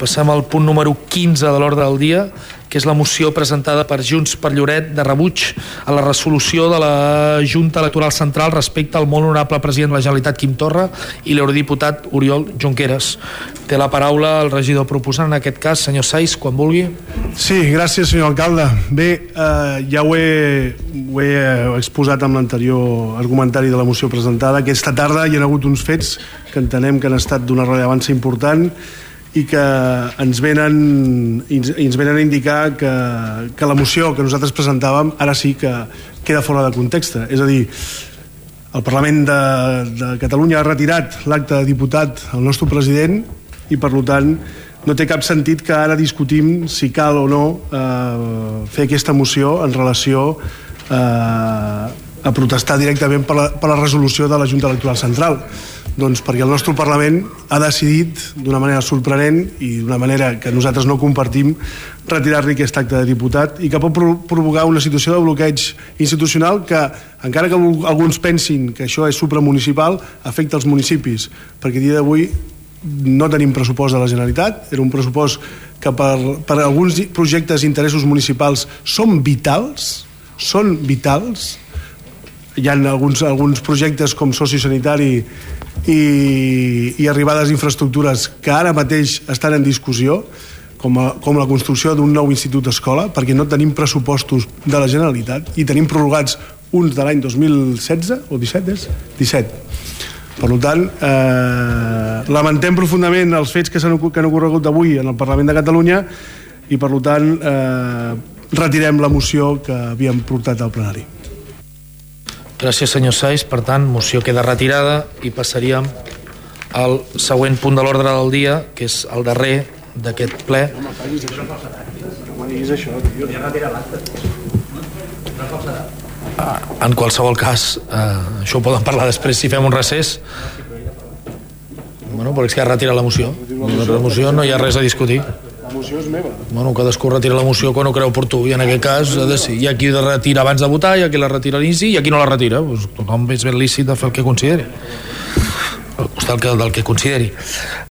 Passem al punt número 15 de l'ordre del dia, que és la moció presentada per Junts per Lloret de rebuig a la resolució de la Junta Electoral Central respecte al molt honorable president de la Generalitat Quim Torra i l'eurodiputat Oriol Junqueras. Té la paraula el regidor proposant, en aquest cas, senyor Saiz, quan vulgui. Sí, gràcies, senyor alcalde. Bé, ja ho he exposat amb l'anterior argumentari de la moció presentada. Aquesta tarda hi ha hagut uns fets que entenem que han estat d'una rellevància important i que ens venen a indicar que la moció que nosaltres presentàvem ara sí que queda fora de context. És a dir, el Parlament de Catalunya ha retirat l'acte de diputat al nostre president i, per tant, no té cap sentit que ara discutim si cal o no fer aquesta moció en relació a protestar directament per la resolució de la Junta Electoral Central. Doncs perquè el nostre Parlament ha decidit d'una manera sorprenent i d'una manera que nosaltres no compartim retirar-li aquest acte de diputat i que pot provocar una situació de bloqueig institucional que, encara que alguns pensin que això és supramunicipal, afecta els municipis, perquè a dia d'avui no tenim pressupost de la Generalitat. Era un pressupost que per alguns projectes i interessos municipals són vitals. Hi ha alguns projectes com sociosanitari i arribades d'infraestructures que ara mateix estan en discussió, com la construcció d'un nou institut escola, perquè no tenim pressupostos de la Generalitat i tenim prorrogats uns de l'any 2016 o 17. Per tant, lamentem profundament els fets que han ocorregut avui en el Parlament de Catalunya i, per tant, retirem la moció que havíem portat al plenari. Gràcies, senyor Saiz. Per tant, moció queda retirada i passaríem al següent punt de l'ordre del dia, que és el darrer d'aquest ple. En qualsevol cas, això ho poden parlar després si fem un recés. Bueno, però és que ha retirat la moció. La moció no hi ha res a discutir. La moció és meva. Bueno, cadascú retira la moció quan ho creu oportú, i en aquest cas hi ha qui la retira abans de votar, hi ha qui la retira a l'inici i hi ha qui no la retira. Tothom és ben lícit de fer el que consideri, al costat del que consideri.